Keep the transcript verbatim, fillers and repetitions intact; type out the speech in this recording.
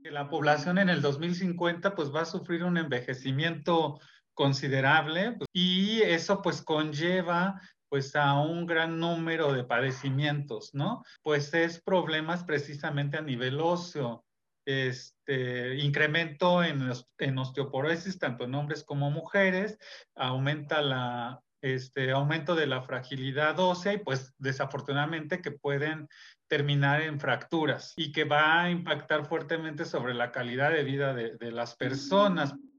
Que la población en el dos mil cincuenta pues va a sufrir un envejecimiento considerable pues, y eso pues conlleva pues a un gran número de padecimientos, ¿no? Pues es problemas precisamente a nivel óseo, este incremento en, en osteoporosis tanto en hombres como mujeres, aumenta la este aumento de la fragilidad ósea y pues desafortunadamente que pueden terminar en fracturas y que va a impactar fuertemente sobre la calidad de vida de, de las personas.